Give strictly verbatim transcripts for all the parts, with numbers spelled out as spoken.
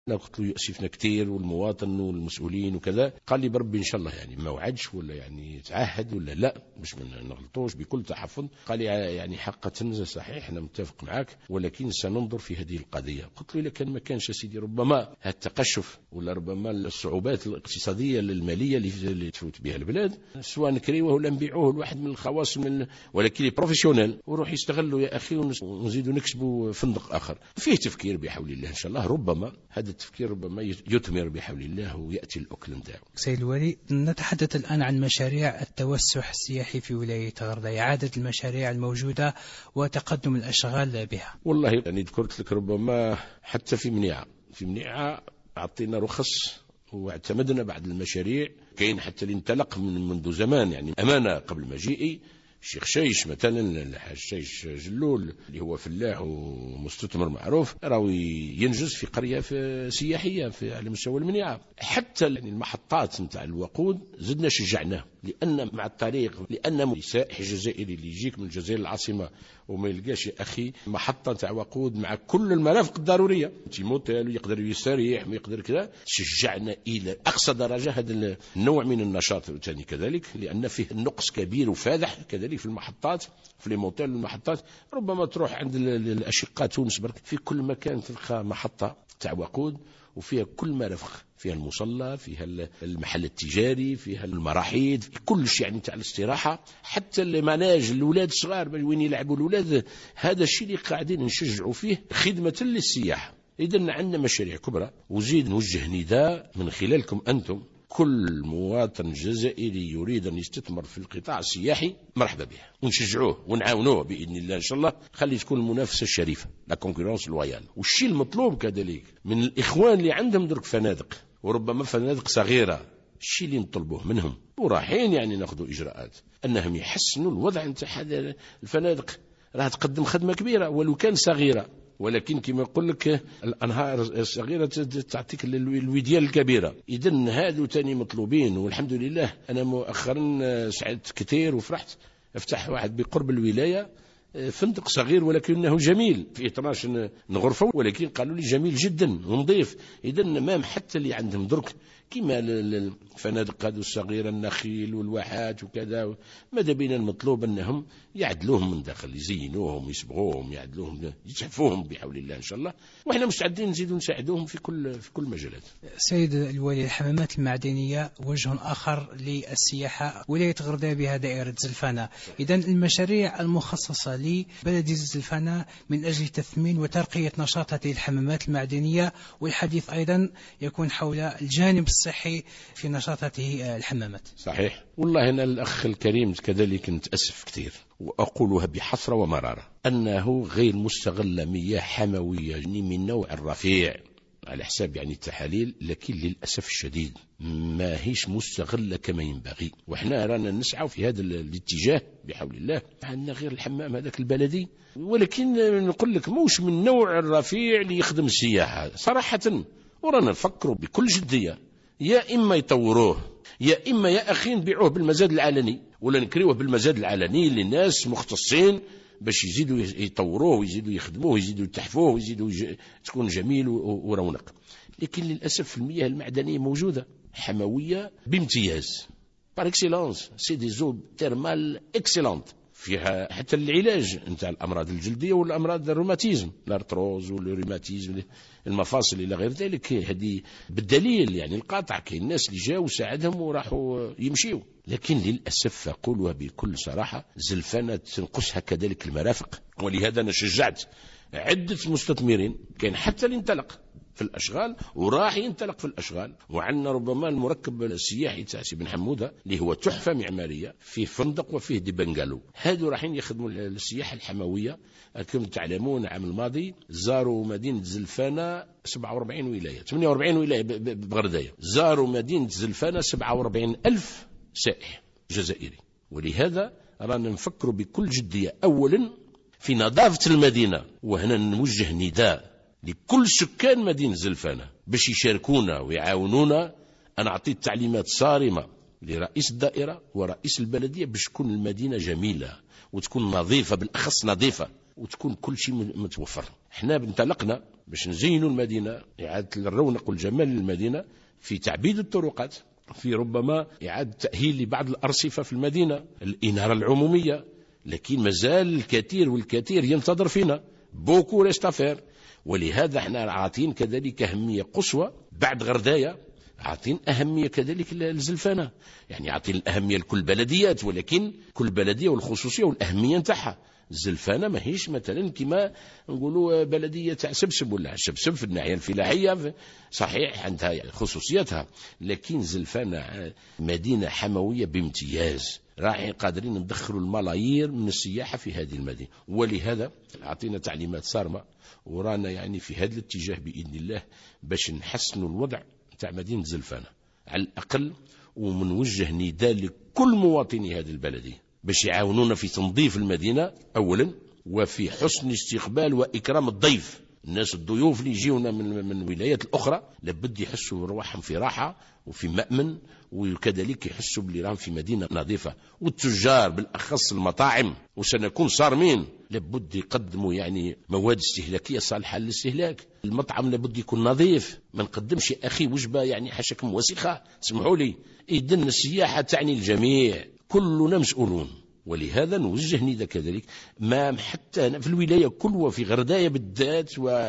أنا قلت له يأسفنا كتير والمواطن والمسؤولين وكذا. قال لي بربي إن شاء الله يعني ما وعدش ولا يعني تعهد ولا لا، مش من نغلطوش بكل تحفظ. قال لي يعني حقا صحيح أنا متفق معك، ولكن سننظر في هذه القضية. قلت له إذا كان ما كانش سيدي ربما هذا التقشف ولا ربما الصعوبات الاقتصادية المالية اللي تفوت بها البلاد، سواء نكريوه ولا نبيعوه لواحد من الخواص من ولكن بروفيسيونيل وروح يستغلوا يا أخي ونزيدوا نكسبوا فندق آخر. فيه تفكير بحول الله إن شاء الله، ربما هذا التفكير ربما يثمر بحول الله ويأتي الأكل نتاعو. سيد الولي، نتحدث الآن عن مشاريع التوسع السياحي في ولاية غردة، إعادة المشاريع الموجودة وتقدم الأشغال بها. والله يعني ذكرت لك ربما حتى في منيعة في منيعة أعطينا رخص واعتمدنا بعض المشاريع. كاين حتى اللي انطلق من منذ زمان يعني أمانة قبل مجيئي. الشيخ شيش مثلا، الحاج شيش جلول اللي هو فلاح ومستثمر معروف، راهو ينجز في قرية في سياحية في على مستوى المنيعة. حتى يعني المحطات نتاع الوقود زدنا شجعناه، لأن مع الطريق، لأن سائح جزائري اللي يجيك من الجزائر العاصمة وما يلقاش يا أخي محطة تاع وقود مع كل المرافق الضرورية، موتيل يقدر يستريح ويقدر كذا، شجعنا إلى أقصى درجة هذا النوع من النشاط الثاني كذلك، لأن فيه نقص كبير وفادح كذلك في المحطات، في الموتيل والمحطات. ربما تروح عند الأشقاء تونس برك في كل مكان تلقى محطة تاع وقود وفيها كل مرافق، فيها المصلى، فيها المحل التجاري، فيها المراحيض، كل شيء يعني تاع الاستراحة، حتى المناج الأولاد الصغار وين يلعبوا الأولاد. هذا الشيء اللي قاعدين نشجعوا فيه خدمة للسياحة. إذن عندنا مشاريع كبرى، وزيد نوجه نداء من خلالكم أنتم، كل مواطن جزائري يريد أن يستثمر في القطاع السياحي مرحبا به، ونشجعوه ونعاونوه بإذن الله إن شاء الله. خلي تكون المنافسة الشريفة، لا كونكورونس لويال. والشيء المطلوب كذلك من الإخوان اللي عندهم درك فنادق وربما فنادق صغيرة، الشيء اللي نطلبوه منهم وراحين يعني ناخذوا إجراءات أنهم يحسنوا الوضع نتاع هذه الفنادق. راح تقدم خدمة كبيرة ولو كان صغيرة، ولكن كما يقول لك الأنهار الصغيرة تعطيك الوديان الكبيرة. إذن هذو تاني مطلوبين. والحمد لله أنا مؤخرا سعدت كثير وفرحت افتح واحد بقرب الولاية فندق صغير ولكنه جميل في اثناشر غرفة، ولكن قالوا لي جميل جدا ونظيف. إذن ما حتى اللي عندهم درك كما الفنادق هذو الصغيرة النخيل والواحات وكذا، ماذا بينا المطلوب أنهم يعدلوهم من داخل، يزينوهم يصبغوهم يعدلوهم يتحفوهم بحول الله إن شاء الله، وإحنا مستعدين نزيدوا نساعدوهم في كل في كل مجالات. سيد الوالي، الحمامات المعدنية وجه آخر للسياحة. ولاية غردة بها دائرة زلفانة، إذن المشاريع المخصصة لبلدية زلفانة من أجل تثمين وترقية نشاط هذه الحمامات المعدنية، والحديث أيضا يكون حول الجانب الصحي في نشاط هذه الحمامات. صحيح والله. أنا الأخ الكريم كذلك نتأسف كثير وأقولها بحسرة ومرارة أنه غير مستغلة مياه حموية من نوع الرفيع على حساب يعني التحاليل، لكن للأسف الشديد ما هيش مستغلة كما ينبغي. وإحنا رانا نسعى في هذا الاتجاه بحول الله. عندنا غير الحمام هذاك البلدي، ولكن نقول لك موش من نوع الرفيع اللي يخدم السياحة صراحة. ورانا نفكروا بكل جدية، يا إما يطوروه يا إما يا أخي نبيعوه بالمزاد العلني، ولا نكريوه بالمزاد العلني للناس مختصين باش يزيدوا يطوروه ويزيدوا يخدموه ويزيدوا يتحفوه ويزيدوا يج... تكون جميل ورونق. لكن للأسف المياه المعدنية موجودة حموية بامتياز، بار اكسيلونس، سي دي زو تيرمال اكسيلونت، فيها حتى العلاج نتاع الأمراض الجلدية والأمراض الروماتيزم، الارتروز والروماتيزم المفاصل إلى غير ذلك. هذه بالدليل يعني القاطع، كاين الناس اللي جاوا وساعدهم وراحوا يمشيوا. لكن للأسف أقولها بكل صراحة، زلفانة تنقصها كذلك المرافق. ولهذا أنا شجعت عدة مستثمرين، كان حتى اللي انطلق في الأشغال وراح ينطلق في الأشغال. وعندنا ربما المركب السياحي تاع سي بن حمودة اللي هو تحفة معمارية، فيه فندق وفيه دي بنغالو. هادو رايحين يخدموا السياحة الحموية. كما تعلمون العام الماضي زاروا مدينة زلفانة سبعة وأربعين ولاية، ثمانية وأربعين ولاية بغرداية، زاروا مدينة زلفانة سبعة وأربعين ألف سائح جزائري. ولهذا رانا نفكر بكل جدية أولا في نظافة المدينة. وهنا نوجه نداء لكل سكان مدينة زلفانة باش يشاركونا ويعاونونا. أنا أعطيت تعليمات صارمة لرئيس الدائرة ورئيس البلدية باش تكون المدينة جميلة وتكون نظيفة، بالأخص نظيفة، وتكون كل شيء متوفر. احنا بنطلقنا باش نزينوا المدينة، إعادة الرونق والجمال للمدينة في تعبيد الطرقات، في ربما إعادة تأهيل لبعض الأرصفة في المدينة، الإنارة العمومية. لكن مازال الكثير والكثير ينتظر فينا، بوكو ريستافير. ولهذا احنا عاطين كذلك أهمية قصوى بعد غرداية، عاطين أهمية كذلك للزلفانة، يعني عاطين الأهمية لكل بلديات، ولكن كل بلدية والخصوصية والأهمية نتاعها. الزلفانة ما هيش مثلا كما نقولوا بلدية تاع سبسب ولا سبسب في الناحية الفلاحية، صحيح عندها خصوصيتها، لكن زلفانة مدينة حموية بامتياز، راح قادرين ندخلوا الملايير من السياحة في هذه المدينة. ولهذا أعطينا تعليمات صارمة، ورانا يعني في هذا الاتجاه بإذن الله باش نحسنوا الوضع تاع مدينة زلفانة على الأقل، ومنوجه نداء لكل مواطني هذه البلدية باش يعاونونا في تنظيف المدينة أولا، وفي حسن استقبال وإكرام الضيف. الناس الضيوف اللي يجيونا من من الولايات الأخرى لابد يحسوا برواحهم في راحة وفي مأمن، وكذلك يحسوا بلي راهم في مدينة نظيفة. والتجار بالأخص المطاعم وسنكون صارمين، لابد يقدموا يعني مواد استهلاكية صالحة للاستهلاك. المطعم لابد يكون نظيف، ما نقدمش يا أخي وجبة يعني حشكم وسخة، اسمحوا لي. إذن السياحة تعني الجميع، كلنا مسؤولون. ولهذا نوجه نداء كذلك ما حتى في الولاية كل وفي غرداية بالذات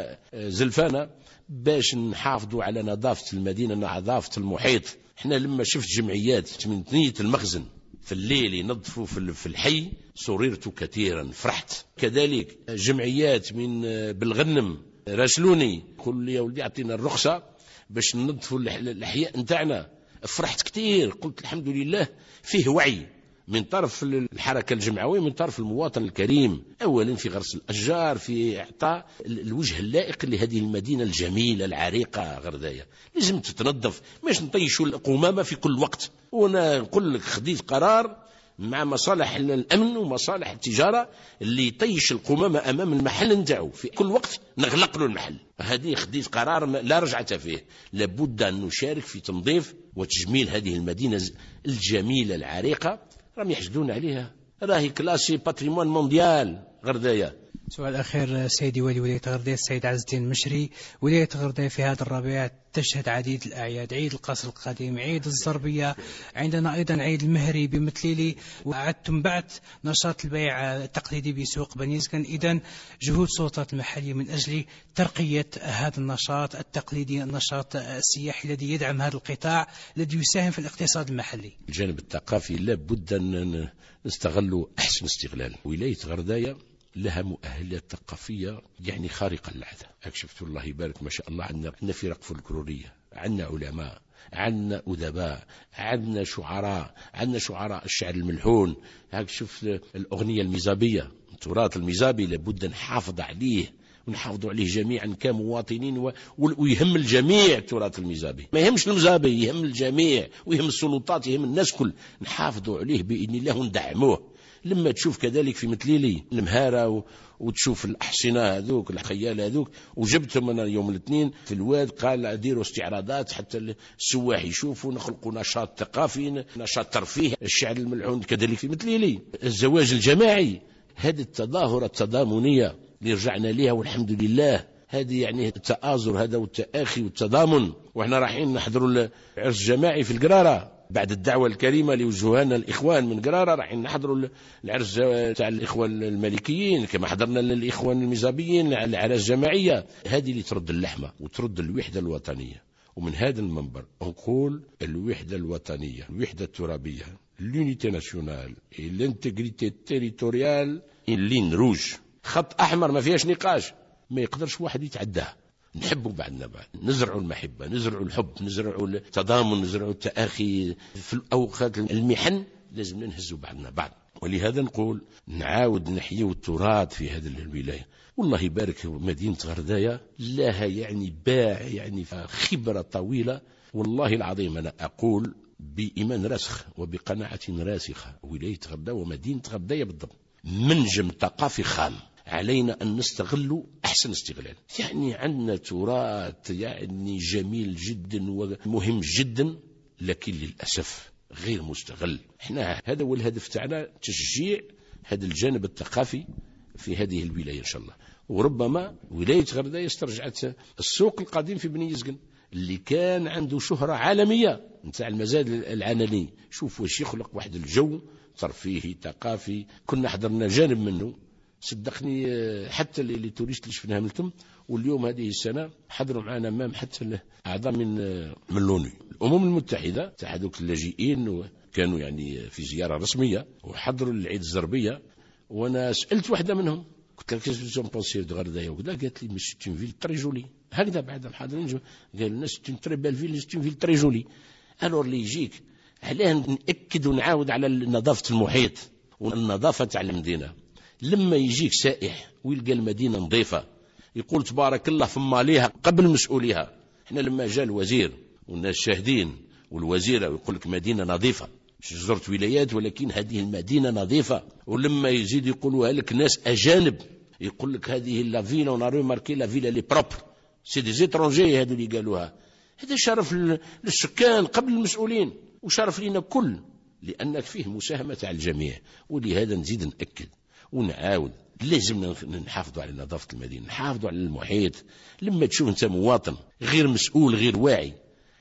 وزلفانة باش نحافظوا على نظافة المدينة، نظافة المحيط. احنا لما شفت جمعيات من ثنية المخزن في الليل ينظفوا في الحي سررت كثيرا، فرحت. كذلك جمعيات من بالغنم راسلوني قالوا لي يا ولدي اعطينا الرخصة باش ننظفوا الأحياء نتاعنا، فرحت كثير. قلت الحمد لله فيه وعي من طرف الحركة الجمعوية، من طرف المواطن الكريم، أولا في غرس الأشجار، في إعطاء الوجه اللائق لهذه المدينة الجميلة العريقة غرداية. لازم تتنظف، مش نطيشوا القمامة في كل وقت. وأنا نقول لك خديت قرار مع مصالح الأمن ومصالح التجارة اللي يطيش القمامة أمام المحل نتاعو في كل وقت نغلق له المحل. هذه خديت قرار لا رجعة فيه، لابد أن نشارك في تنظيف وتجميل هذه المدينة الجميلة العريقة. راهم يحسدون عليها، راهي كلاسي باتريمون مونديال غرداية. سؤال أخير سيدي ولي ولاية غرداية السيد عز الدين المشري، ولاية غرداية في هذا الربيع تشهد عديد الأعياد، عيد القصر القديم، عيد الزربية، عندنا أيضا عيد المهري بمثليلي، وأعدتم بعد نشاط البيع التقليدي بسوق بني زكن. إذن جهود السلطات المحلية من أجل ترقية هذا النشاط التقليدي، النشاط السياحي الذي يدعم هذا القطاع الذي يساهم في الاقتصاد المحلي. الجانب الثقافي لابد أن نستغل أحسن استغلال. ولاية غرداية لها مؤهلات ثقافية يعني خارقة للعادة. أكشفت الله يبارك ما شاء الله، عندنا عندنا فرق فولكلورية، عندنا علماء، عندنا أدباء، عندنا شعراء، عندنا شعراء الشعر الملحون. هاك شوف الأغنية المزابية، التراث المزابي لابد نحافظ عليه ونحافظوا عليه جميعا كمواطنين، و... ويهم الجميع التراث المزابي، ما يهمش المزابي، يهم الجميع، ويهم السلطات، يهم الناس كل. نحافظوا عليه بإذن الله وندعموه. لما تشوف كذلك في مثليلي المهارة و... وتشوف الأحصنة هذوك الخيال هذوك، وجبتهم أنا يوم الاثنين في الواد، قال أديروا استعراضات حتى السواح يشوفوا، نخلقوا نشاط ثقافي، نشاط ترفيه، الشعر الملحون كذلك في مثليلي، الزواج الجماعي، هذه التظاهرة التضامنية اللي رجعنا لها والحمد لله. هذه يعني التآزر هذا والتآخي والتضامن. وإحنا رايحين نحضروا العرس الجماعي في القرارة بعد الدعوة الكريمة اللي وجهوها لنا الإخوان من قرارة، رايحين نحضروا العرس تاع الإخوان المالكيين كما حضرنا للإخوان المزابيين العرس الجماعية. هذه اللي ترد اللحمة وترد الوحدة الوطنية. ومن هذا المنبر نقول الوحدة الوطنية، الوحدة الترابية، l'unité nationale et l'intégrité territoriale en ligne rouge، خط أحمر ما فيهاش نقاش، ما يقدرش واحد يتعداه. نحبوا بعضنا بعض، نزرعوا المحبة، نزرعوا الحب، نزرعوا التضامن، نزرعوا التآخي. في الأوقات المحن لازم نهزوا بعضنا بعض. ولهذا نقول نعاود نحيي التراث في هذه الولاية. والله يبارك مدينة غرداية لها يعني باع يعني خبرة طويلة. والله العظيم أنا أقول بإيمان راسخ وبقناعة راسخة، ولاية غرداية ومدينة غرداية بالضبط منجم ثقافي خام، علينا أن نستغل أحسن استغلال. يعني عندنا تراث يعني جميل جدا ومهم جدا، لكن للأسف غير مستغل. احنا هذا هو الهدف تاعنا، تشجيع هذا الجانب الثقافي في هذه الولاية إن شاء الله. وربما ولاية غرداية استرجعت السوق القديم في بني يزقن اللي كان عنده شهرة عالمية نتاع المزاد العناني. شوف واش يخلق واحد الجو ترفيهي ثقافي، كنا حضرنا جانب منه صدقني. حتى اللي توريست اللي شفناها من تم، واليوم هذه السنة حضروا معنا مام حتى أعضاء من من لونو الأمم المتحدة تاع هذوك اللاجئين، وكانوا يعني في زيارة رسمية وحضروا العيد الزربية. وأنا سألت واحدة منهم قلت لها كيف بونسير دو غردايا وكذا، قالت لي سيت اون فيل تري جولي. هكذا بعد الحاضرين قالوا لنا سيت اون تري بال فيل سيت اون فيل تري جولي. الور اللي يجيك علاه نأكد ونعاود على نظافة المحيط والنظافة تاع المدينة. لما يجيك سائح ويلقى المدينة نظيفة يقول تبارك الله فما ليها قبل مسؤوليها. احنا لما جاء الوزير والناس شاهدين والوزيرة ويقول لك مدينة نظيفة، زرت ولايات ولكن هذه المدينة نظيفة. ولما يزيد يقولوا لك ناس أجانب يقول لك هذه لا فيلا ونارو ماركي لا فيلا لي بروبر سي دي زيترونجي هذو اللي قالوها. هذا شرف للسكان قبل المسؤولين وشرف لنا كل، لأنك فيه مساهمة على الجميع. ولهذا نزيد نأكد ونعاود لازم نحافظوا على نظافة المدينة، نحافظوا على المحيط. لما تشوف أنت مواطن غير مسؤول غير واعي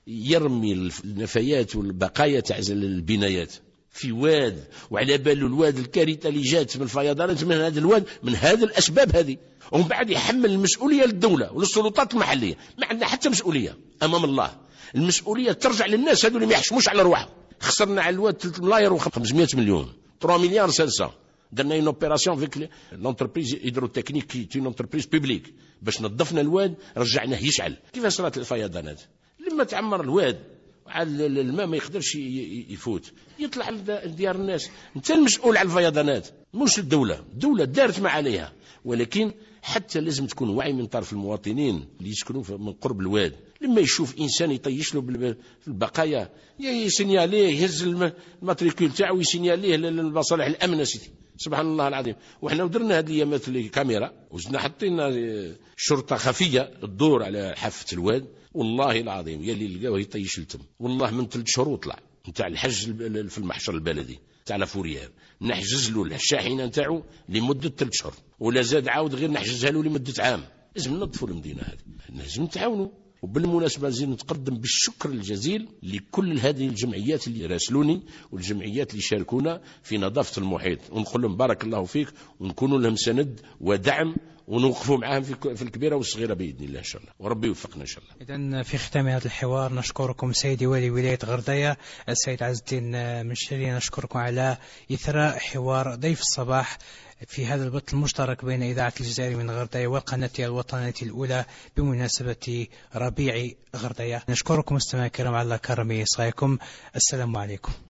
يرمي النفايات والبقايا تاع البنايات في واد، وعلى باله الواد الكارثة اللي جات من الفيضانات من هذا الواد من هذا الأسباب هذه، ومن بعد يحمل المسؤولية للدولة وللسلطات المحلية. ما عندنا حتى مسؤولية أمام الله. المسؤولية ترجع للناس هذول اللي ما يحشموش على رواحهم. خسرنا على الواد ثلاثة ملاير وخمسمائة مليون، ثلاثة مليار وخمسمائة. درنا اون اوبيراسيون فيك لونتربريز هيدروتكنيك كي اون انتربريز بيبليك باش نظفنا الواد رجعناه يشعل. كيف صارت الفيضانات؟ لما تعمر الواد على الماء ما يقدرش يفوت يطلع لديار الناس. انت المسؤول على الفيضانات مش الدولة. الدولة دارت ما عليها، ولكن حتى لازم تكون وعي من طرف المواطنين اللي يسكنوا من قرب الواد. لما يشوف انسان يطيش له في البقايا يسينياليه، يهز الماتريكول تاعو يسينياليه للمصالح الامن. سيدي سبحان الله العظيم. وحنا ودرنا هذه الايامات الكاميرا وزدنا حطينا شرطه خفيه تدور على حافه الواد. والله العظيم يلي لقاوه يطيش التم. والله من ثلاث شهور طلع نتاع الحج في المحشر البلدي تاع لافوريير، نحجز له الشاحنه نتاعو لمده ثلاث شهور، ولا زاد عاود غير نحجزها له لمده عام. لازم ننظفوا المدينه هذه، لازم نتعاونوا. وبالمناسبة نزيد نتقدم بالشكر الجزيل لكل هذه الجمعيات اللي راسلوني والجمعيات اللي شاركونا في نظافة المحيط، ونقول لهم بارك الله فيك، ونكونوا لهم سند ودعم ونوقفوا معهم في الكبيرة والصغيرة بإذن الله إن شاء الله، وربي يوفقنا إن شاء الله. إذن في ختام هذا الحوار نشكركم سيدي والي ولاية غرداية السيد عز الدين منشري، نشكركم على إثراء حوار ضيف الصباح في هذا البث المشترك بين إذاعة الجزائر من غرداية والقناة الوطنية الأولى بمناسبة ربيع غرداية. نشكركم مستمعي الكرام على كرم إصغائكم. السلام عليكم.